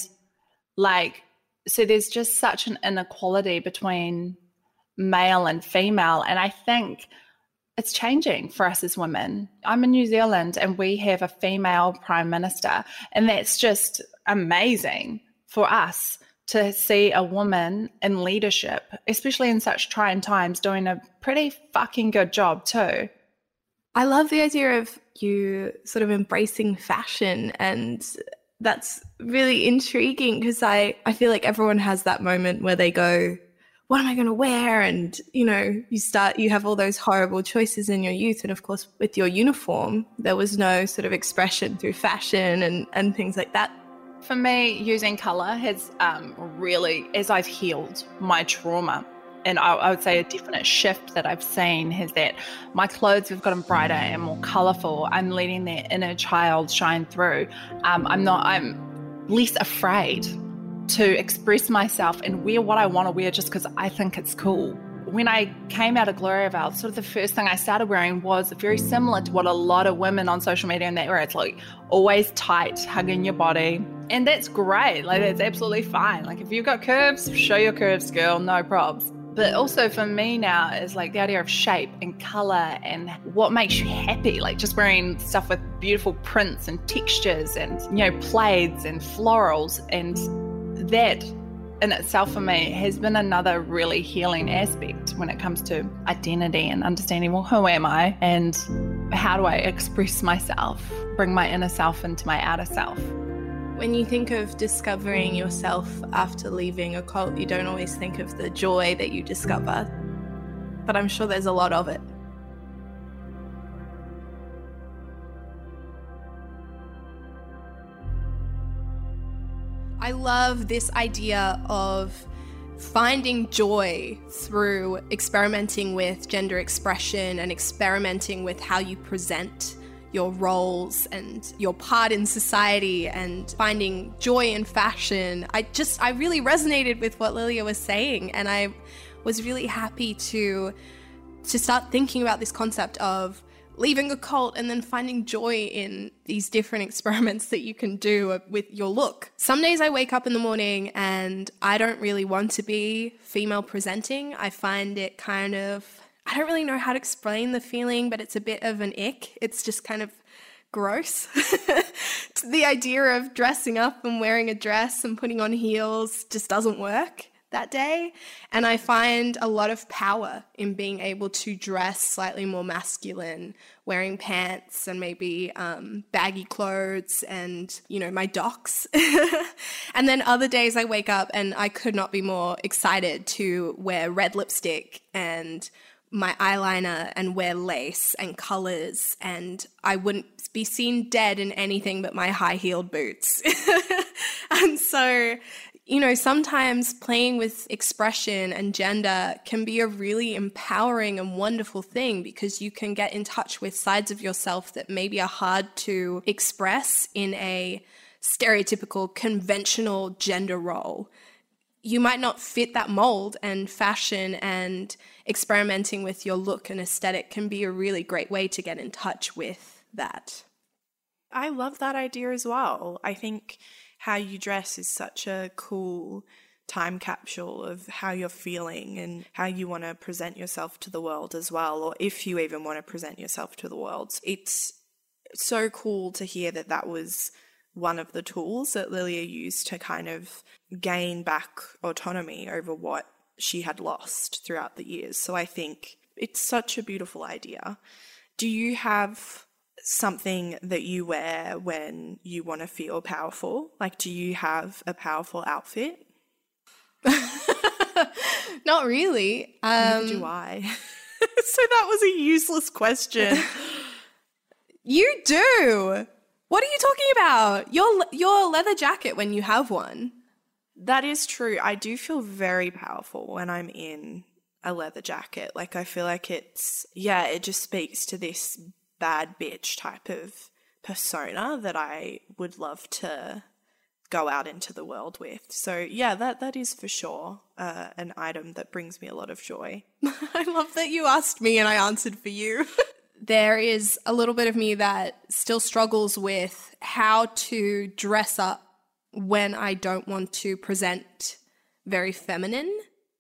like, so there's just such an inequality between male and female. And I think it's changing for us as women. I'm in New Zealand and we have a female prime minister, and that's just amazing for us to see a woman in leadership, especially in such trying times, doing a pretty fucking good job too. I love the idea of you sort of embracing fashion, and that's really intriguing because I, I feel like everyone has that moment where they go, what am I going to wear? And, you know, you start, you have all those horrible choices in your youth. And of course, with your uniform, there was no sort of expression through fashion and, and things like that. For me, using colour has um, really, as I've healed my trauma, and I, I would say a definite shift that I've seen is that my clothes have gotten brighter and more colourful. I'm letting that inner child shine through. Um, I'm not, I'm less afraid to express myself and wear what I want to wear just because I think it's cool. When I came out of Gloriavale, sort of the first thing I started wearing was very similar to what a lot of women on social media and that were. It's like always tight, hugging your body. And that's great. Like, that's absolutely fine. Like, if you've got curves, show your curves, girl, no probs. But also for me now is like the idea of shape and color and what makes you happy, like just wearing stuff with beautiful prints and textures and, you know, plaids and florals. And that in itself for me has been another really healing aspect when it comes to identity and understanding, well, who am I and how do I express myself, bring my inner self into my outer self. When you think of discovering yourself after leaving a cult, you don't always think of the joy that you discover, but I'm sure there's a lot of it. I love this idea of finding joy through experimenting with gender expression and experimenting with how you present your roles and your part in society and finding joy in fashion. I just, I really resonated with what Lilia was saying, and I was really happy to to start thinking about this concept of leaving a cult and then finding joy in these different experiments that you can do with your look. Some days I wake up in the morning and I don't really want to be female presenting. I find it kind of, I don't really know how to explain the feeling, but it's a bit of an ick. It's just kind of gross. The idea of dressing up and wearing a dress and putting on heels just doesn't work that day. And I find a lot of power in being able to dress slightly more masculine, wearing pants and maybe um, baggy clothes and, you know, my docs. And then other days I wake up and I could not be more excited to wear red lipstick and my eyeliner and wear lace and colors, and I wouldn't be seen dead in anything but my high-heeled boots. And so, you know, sometimes playing with expression and gender can be a really empowering and wonderful thing, because you can get in touch with sides of yourself that maybe are hard to express in a stereotypical, conventional gender role. You might not fit that mold, and fashion and experimenting with your look and aesthetic can be a really great way to get in touch with that. I love that idea as well. I think how you dress is such a cool time capsule of how you're feeling and how you want to present yourself to the world as well, or if you even want to present yourself to the world. It's so cool to hear that that was one of the tools that Lilia used to kind of gain back autonomy over what she had lost throughout the years. So I think it's such a beautiful idea. Do you have something that you wear when you want to feel powerful? Like, do you have a powerful outfit? Not really. Um, Neither do I. So that was a useless question. You do. What are you talking about? Your your leather jacket when you have one. That is true. I do feel very powerful when I'm in a leather jacket. Like, I feel like it's, yeah, it just speaks to this bad bitch type of persona that I would love to go out into the world with. So yeah, that that is for sure uh, an item that brings me a lot of joy. I love that you asked me and I answered for you. There is a little bit of me that still struggles with how to dress up when I don't want to present very feminine.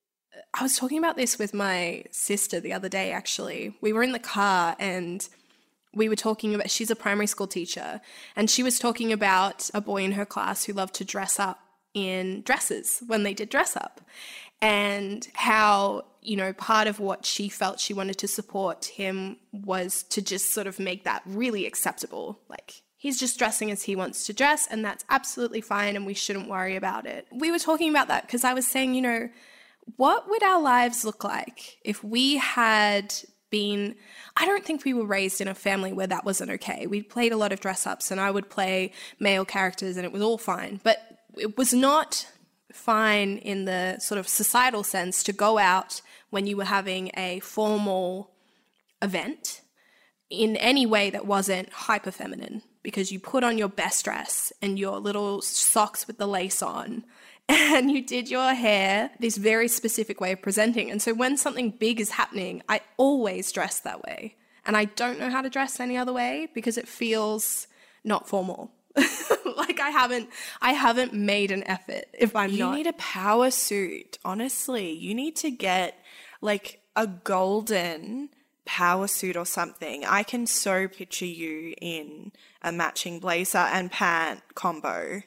I was talking about this with my sister the other day, actually. We were in the car and we were talking about, she's a primary school teacher, and she was talking about a boy in her class who loved to dress up in dresses when they did dress up, and how, you know, part of what she felt she wanted to support him was to just sort of make that really acceptable. Like, he's just dressing as he wants to dress, and that's absolutely fine, and we shouldn't worry about it. We were talking about that because I was saying, you know, what would our lives look like if we had been, I don't think we were raised in a family where that wasn't okay. We played a lot of dress ups, and I would play male characters and it was all fine. But it was not fine in the sort of societal sense to go out when you were having a formal event in any way that wasn't hyper feminine, because you put on your best dress and your little socks with the lace on, and you did your hair this very specific way of presenting. And so when something big is happening, I always dress that way. And I don't know how to dress any other way because it feels not formal. Like I haven't I haven't made an effort if I'm you not. You need a power suit, honestly. You need to get like a golden power suit or something. I can so picture you in a matching blazer and pant combo.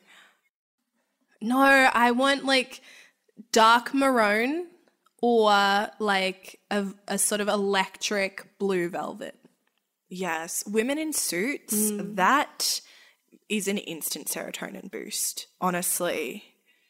No, I want like dark maroon or like a, a sort of electric blue velvet. Yes, women in suits, mm. that is an instant serotonin boost, honestly.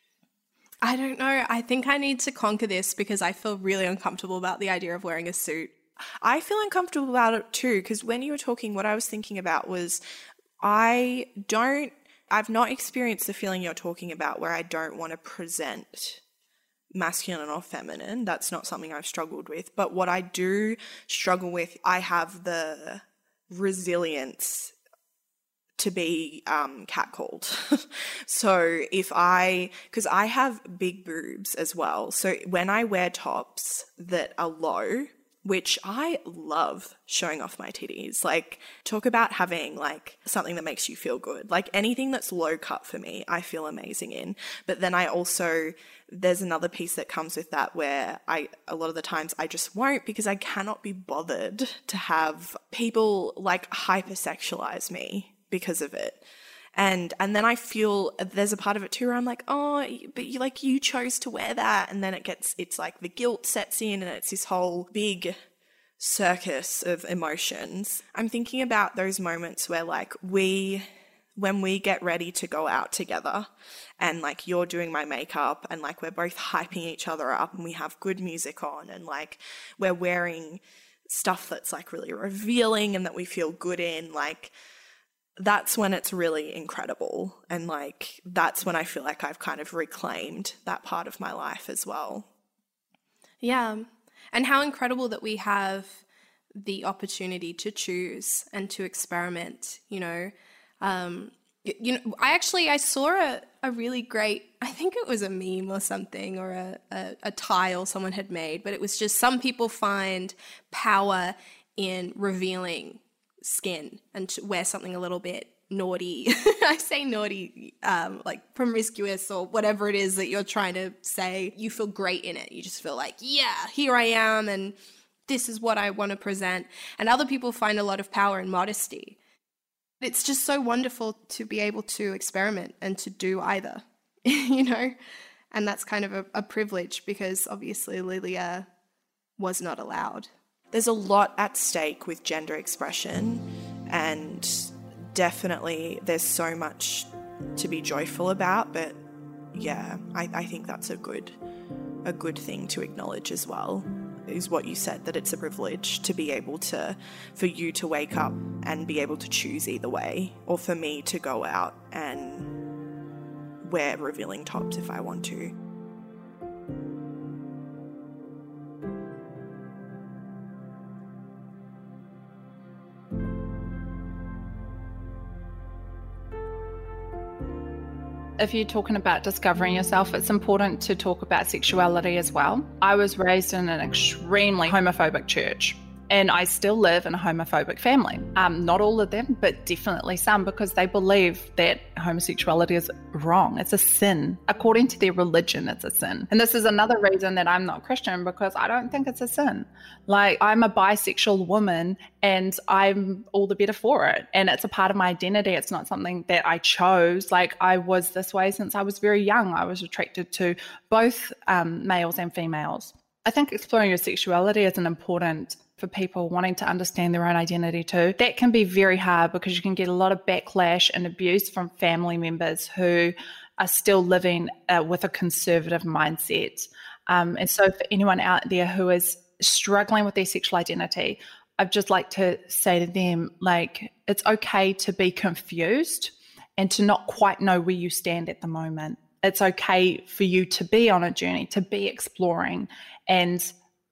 I don't know. I think I need to conquer this because I feel really uncomfortable about the idea of wearing a suit. I feel uncomfortable about it too, because when you were talking, what I was thinking about was I don't I've not experienced the feeling you're talking about where I don't want to present masculine or feminine. That's not something I've struggled with. But what I do struggle with, I have the resilience to be um, catcalled. So if I, because I have big boobs as well. So when I wear tops that are low, which I love showing off my titties. Like, talk about having like something that makes you feel good. Like anything that's low cut for me, I feel amazing in. But then I also, there's another piece that comes with that where I, a lot of the times I just won't, because I cannot be bothered to have people like hypersexualize me because of it. And and then I feel there's a part of it too where I'm like, oh, but you like you chose to wear that, and then it gets it's like the guilt sets in, and it's this whole big circus of emotions. I'm thinking about those moments where like we when we get ready to go out together, and like you're doing my makeup, and like we're both hyping each other up, and we have good music on, and like we're wearing stuff that's like really revealing and that we feel good in, like that's when it's really incredible. And like, that's when I feel like I've kind of reclaimed that part of my life as well. Yeah. And how incredible that we have the opportunity to choose and to experiment, you know. Um, you know, I actually, I saw a, a really great, I think it was a meme or something, or a, a, a tile someone had made, but it was just some people find power in revealing skin and to wear something a little bit naughty. I say naughty, um, like promiscuous or whatever it is that you're trying to say. You feel great in it. You just feel like, yeah, here I am, and this is what I want to present. And other people find a lot of power in modesty. It's just so wonderful to be able to experiment and to do either, you know? And that's kind of a, a privilege, because obviously Lilia was not allowed. There's a lot at stake with gender expression, and definitely there's so much to be joyful about, but yeah, I, I think that's a good a good thing to acknowledge as well, is what you said, that it's a privilege to be able to, for you to wake up and be able to choose either way, or for me to go out and wear revealing tops if I want to. If you're talking about discovering yourself, it's important to talk about sexuality as well. I was raised in an extremely homophobic church, and I still live in a homophobic family. Um, not all of them, but definitely some, because they believe that homosexuality is wrong. It's a sin. According to their religion, it's a sin. And this is another reason that I'm not Christian, because I don't think it's a sin. Like, I'm a bisexual woman, and I'm all the better for it. And it's a part of my identity. It's not something that I chose. Like, I was this way since I was very young. I was attracted to both um, males and females. I think exploring your sexuality is an important for people wanting to understand their own identity too. That can be very hard, because you can get a lot of backlash and abuse from family members who are still living uh, with a conservative mindset. Um, and so for anyone out there who is struggling with their sexual identity, I'd just like to say to them, like, it's okay to be confused and to not quite know where you stand at the moment. It's okay for you to be on a journey, to be exploring, and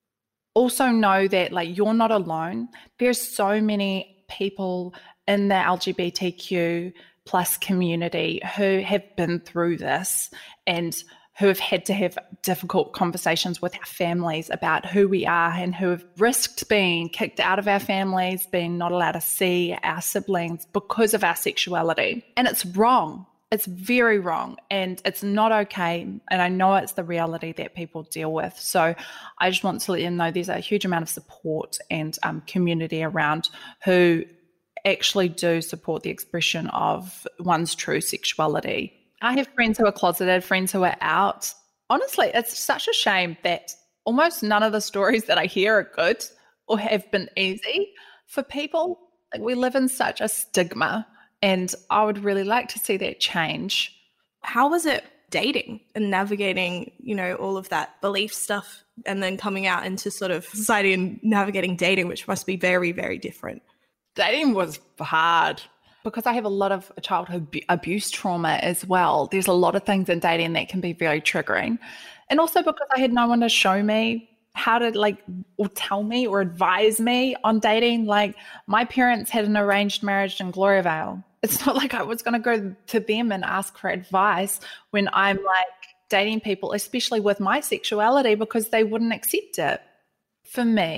also know that, like, you're not alone. There's so many people in the L G B T Q plus community who have been through this and who have had to have difficult conversations with our families about who we are, and who have risked being kicked out of our families, being not allowed to see our siblings because of our sexuality. And it's wrong. It's very wrong, and it's not okay. And I know it's the reality that people deal with. So I just want to let you know there's a huge amount of support and um, community around who actually do support the expression of one's true sexuality. I have friends who are closeted, friends who are out. Honestly, it's such a shame that almost none of the stories that I hear are good or have been easy for people. Like, we live in such a stigma. And I would really like to see that change. How was it dating and navigating, you know, all of that belief stuff, and then coming out into sort of society and navigating dating, which must be very, very different? Dating was hard because I have a lot of childhood abuse trauma as well. There's a lot of things in dating that can be very triggering. And also because I had no one to show me how to, like, or tell me or advise me on dating. Like, my parents had an arranged marriage in Gloriavale. It's not like I was going to go to them and ask for advice when I'm like dating people, especially with my sexuality, because they wouldn't accept it. For me,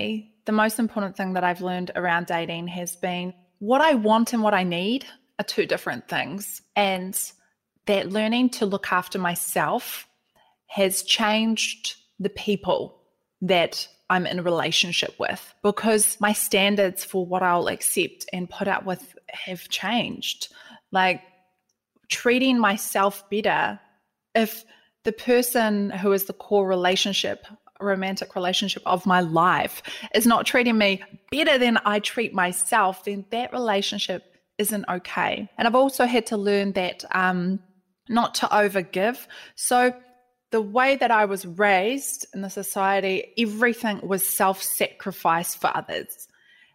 the most important thing that I've learned around dating has been what I want and what I need are two different things. And that learning to look after myself has changed the people that I'm in a relationship with, because my standards for what I'll accept and put up with have changed. Like treating myself better. If the person who is the core relationship, romantic relationship of my life is not treating me better than I treat myself, then that relationship isn't okay. And I've also had to learn that um, not to overgive. So the way that I was raised in the society, everything was self-sacrifice for others.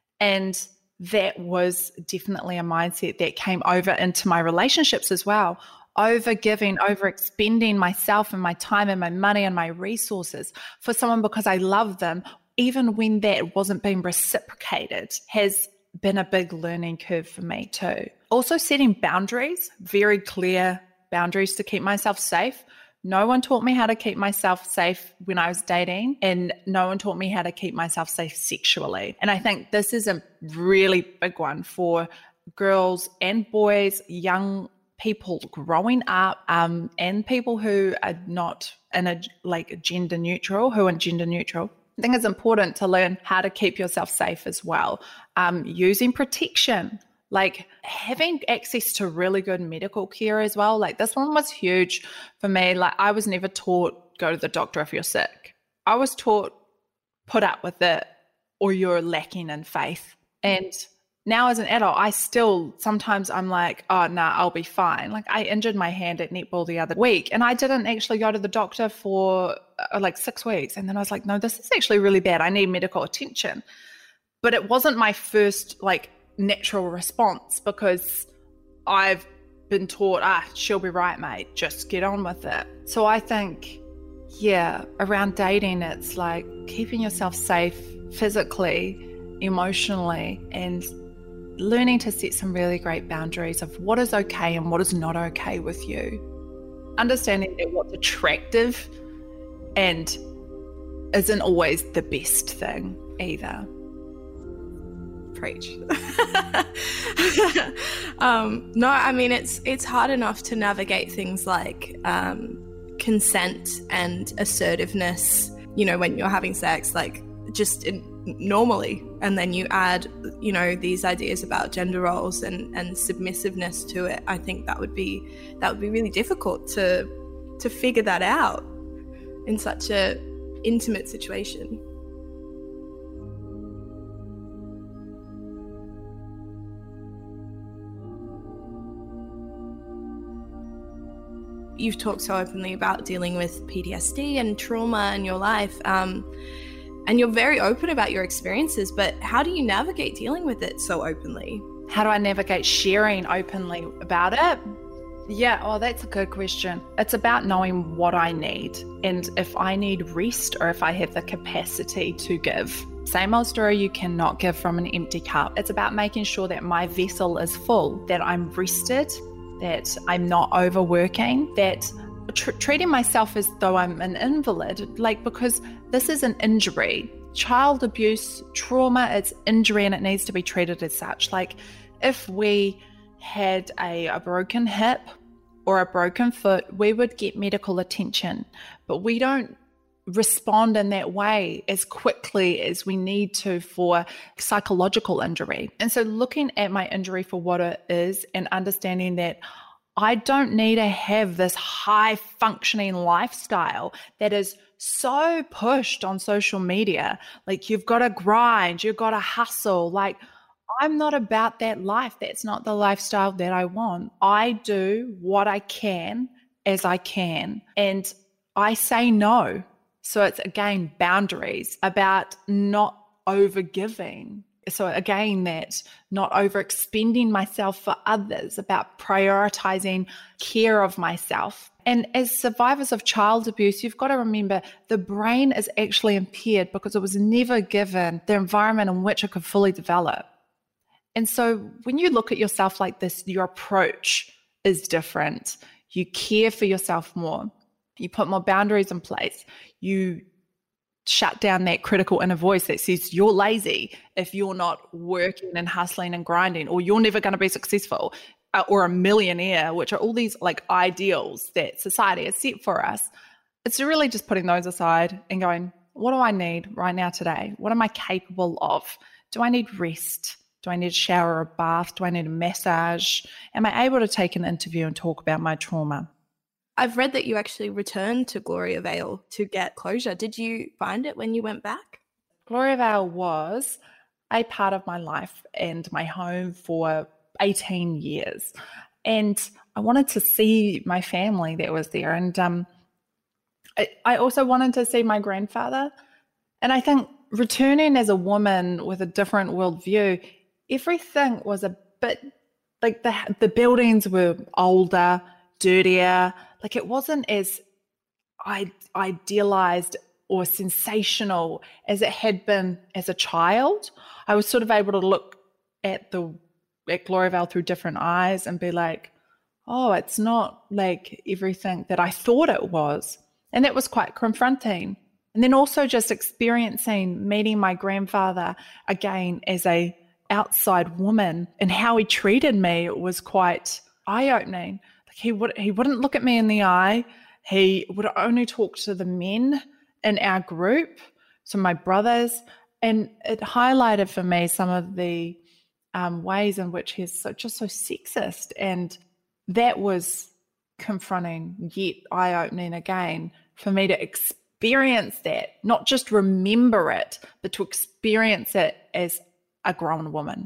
And that was definitely a mindset that came over into my relationships as well. Over-giving, over-expending myself and my time and my money and my resources for someone because I love them, even when that wasn't being reciprocated, has been a big learning curve for me too. Also setting boundaries, very clear boundaries to keep myself safe. No one taught me how to keep myself safe when I was dating, and no one taught me how to keep myself safe sexually. And I think this is a really big one for girls and boys, young people growing up, um, and people who are not in a like gender neutral, who are gender neutral. I think it's important to learn how to keep yourself safe as well. Um, using protection, like having access to really good medical care as well. Like this one was huge for me. Like I was never taught go to the doctor if you're sick. I was taught put up with it or you're lacking in faith. And now as an adult, I still, sometimes I'm like, oh, no, nah, I'll be fine. Like I injured my hand at netball the other week and I didn't actually go to the doctor for uh, like six weeks. And then I was like, no, this is actually really bad. I need medical attention. But it wasn't my first like natural response because I've been taught, ah, she'll be right, mate. Just get on with it. So I think, yeah, around dating, it's like keeping yourself safe physically, emotionally, and learning to set some really great boundaries of what is okay and what is not okay with you. Understanding that what's attractive and isn't always the best thing either. Preach. um, no, I mean, it's it's hard enough to navigate things like um, consent and assertiveness, you know, when you're having sex, like just in, normally, and then you add, you know, these ideas about gender roles and, and submissiveness to it. I think that would be that would be really difficult to to figure that out in such a intimate situation. You've talked so openly about dealing with P T S D and trauma in your life, um, and you're very open about your experiences, but how do you navigate dealing with it so openly? How do I navigate sharing openly about it? Yeah, oh, that's a good question. It's about knowing what I need and if I need rest or if I have the capacity to give. Same old story, you cannot give from an empty cup. It's about making sure that my vessel is full, that I'm rested, that I'm not overworking, that tr- treating myself as though I'm an invalid, like because this is an injury. Child abuse, trauma, it's injury and it needs to be treated as such. Like if we had a, a broken hip or a broken foot, we would get medical attention, but we don't respond in that way as quickly as we need to for psychological injury. And so looking at my injury for what it is and understanding that I don't need to have this high functioning lifestyle that is so pushed on social media. Like you've got to grind, you've got to hustle. Like I'm not about that life. That's not the lifestyle that I want. I do what I can as I can. And I say no. So it's again, boundaries about not overgiving. So again, that not overexpending myself for others, about prioritizing care of myself. And as survivors of child abuse, you've got to remember the brain is actually impaired because it was never given the environment in which it could fully develop. And so when you look at yourself like this, your approach is different. You care for yourself more. You put more boundaries in place. You shut down that critical inner voice that says you're lazy if you're not working and hustling and grinding, or you're never going to be successful, uh, or a millionaire, which are all these like ideals that society has set for us. It's really just putting those aside and going, what do I need right now today? What am I capable of? Do I need rest? Do I need a shower or a bath? Do I need a massage? Am I able to take an interview and talk about my trauma? I've read that you actually returned to Gloria Vale to get closure. Did you find it when you went back? Gloria Vale was a part of my life and my home for eighteen years. And I wanted to see my family that was there. And um, I, I also wanted to see my grandfather. And I think returning as a woman with a different worldview, everything was a bit like the the buildings were older, dirtier. Like it wasn't as I, idealized or sensational as it had been as a child. I was sort of able to look at the at Gloria Vale through different eyes and be like, oh, it's not like everything that I thought it was. And that was quite confronting. And then also just experiencing meeting my grandfather again as a outside woman and how he treated me was quite eye-opening. Like he would he wouldn't look at me in the eye. He would only talk to the men in our group, so my brothers, and it highlighted for me some of the um, ways in which he's so, just so sexist, and that was confronting yet eye-opening again for me to experience that, not just remember it, but to experience it as a grown woman.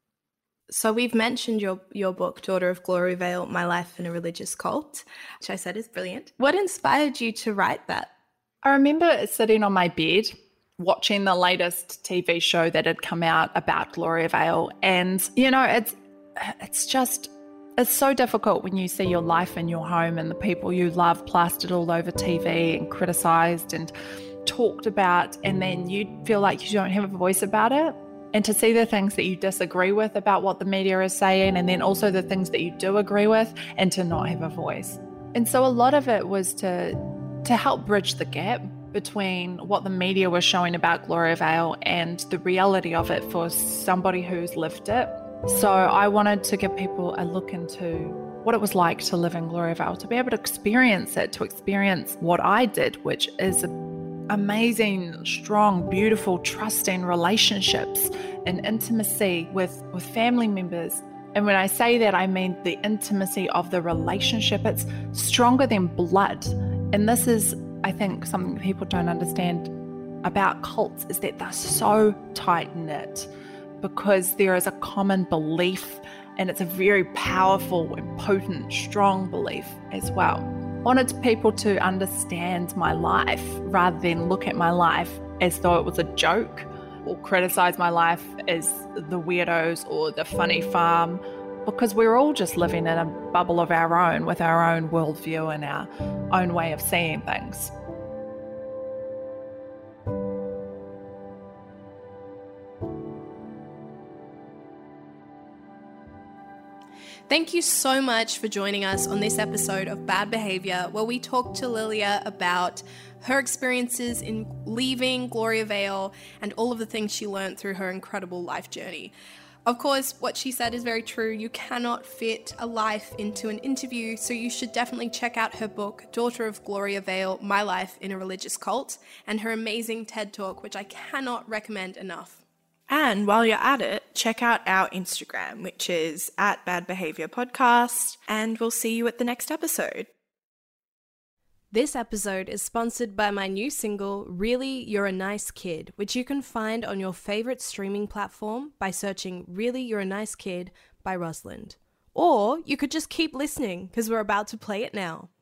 So we've mentioned your your book, Daughter of Gloria Vale, My Life in a Religious Cult, which I said is brilliant. What inspired you to write that? I remember sitting on my bed watching the latest T V show that had come out about Gloria Vale, and you know, it's it's just it's so difficult when you see your life in your home and the people you love plastered all over T V and criticized and talked about, and then you feel like you don't have a voice about it. And to see the things that you disagree with about what the media is saying, and then also the things that you do agree with, and to not have a voice. And so a lot of it was to to help bridge the gap between what the media was showing about Gloria Vale and the reality of it for somebody who's lived it. So I wanted to give people a look into what it was like to live in Gloria Vale, to be able to experience it, to experience what I did, which is amazing, strong, beautiful, trusting relationships and intimacy with, with family members. And when I say that, I mean the intimacy of the relationship. It's stronger than blood. And this is, I think, something people don't understand about cults, is that they're so tight-knit because there is a common belief, and it's a very powerful and potent, strong belief as well. I wanted people to understand my life rather than look at my life as though it was a joke or criticize my life as the weirdos or the funny farm, because we're all just living in a bubble of our own with our own worldview and our own way of seeing things. Thank you so much for joining us on this episode of Bad Behavior, where we talked to Lilia about her experiences in leaving Gloria Vale and all of the things she learned through her incredible life journey. Of course, what she said is very true. You cannot fit a life into an interview, so you should definitely check out her book, Daughter of Gloria Vale, My Life in a Religious Cult, and her amazing TED Talk, which I cannot recommend enough. And while you're at it, check out our Instagram, which is at Bad Behavior Podcast, and we'll see you at the next episode. This episode is sponsored by my new single, Really You're a Nice Kid, which you can find on your favorite streaming platform by searching Really You're a Nice Kid by Rosalind. Or you could just keep listening, because we're about to play it now.